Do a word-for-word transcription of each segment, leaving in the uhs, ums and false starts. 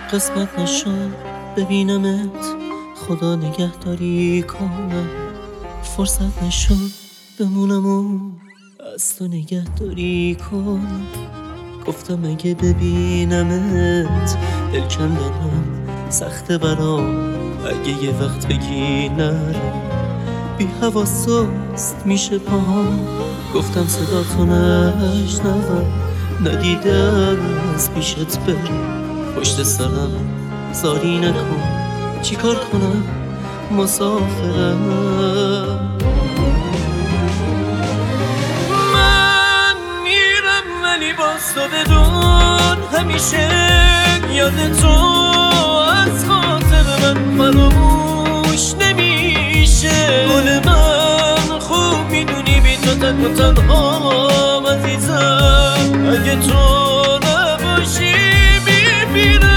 قسمت نشد ببینمت، خدا نگهداری کنم. فرصت نشد بمونم و از تو نگهداری کنم. گفتم اگه ببینمت دل کندنم سخته برام، اگه یه وقت بگی نرم بی حواسست میشه پاهم. گفتم صدا تو نشنوم، ندیدم از پیشت برم. پشت سرم زاری نکن، چی کار کنم مسافرم. من میرم ولی باز تو بدون، همیشه یاد تو از خاطر من فراموش نمیشه. گل من خوب میدونی بی تو تک و تنها عزیزم، اگه تو نباشی میمیرم.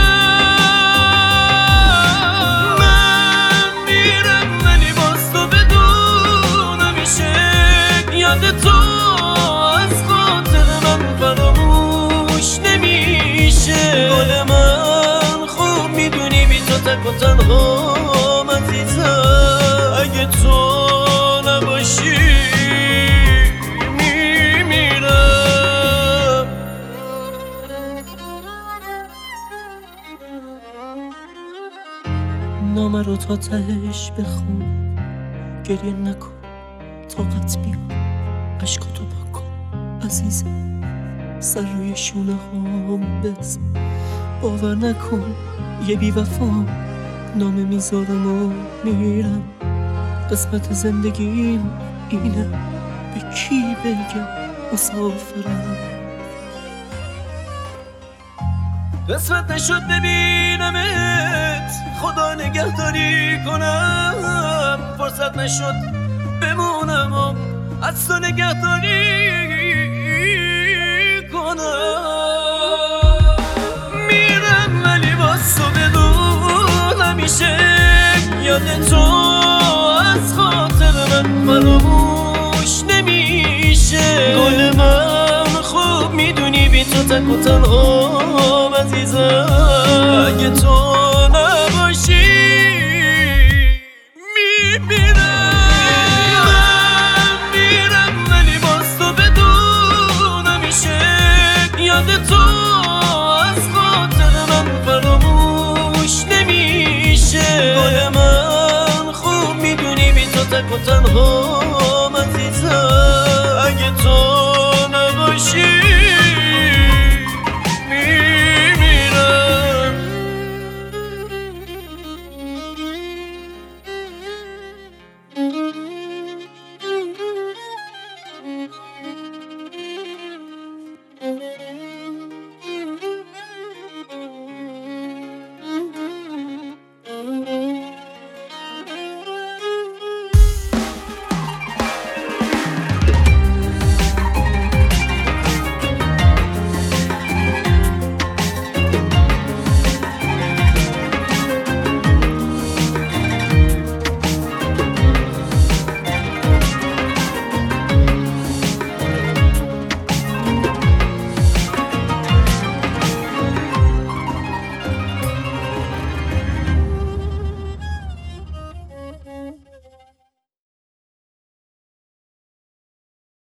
من میرم ولی باز تو بدون، همیشه یاد تو از خاطر من فراموش نمیشه. گل من خوب میدونی بی تو تک و تنها عزیزم، اگه تو نباشی میمیرم. نامه رو تا تهش بخون، گریه نکن طاقت بیار، عشقاتو پاک کن عزیزم، سر روی شونه هم بزن. باور نکن یه بی وفام، نامه میذارم و میرم. قسمت زندگیم اینه، به کی بگم مسافرم. قسمت نشد ببینمت، خدا نگهداری کنم. فرصت نشد بمونم و از تو نگهداری کنم. میرم ولی باز تو بدون، همیشه یاد تو از خاطر من فراموش نمیشه. گل من خوب میدونی بی تو تک و تنها عزیزم، اگه تو نباشی میمیرم. من میرم ولی باز تو بدون، همیشه یاد تو از خاطر من فراموش نمیشه. گل من خوب میدونی بی تو تک و تنها عزیزم، اگه تو نباشی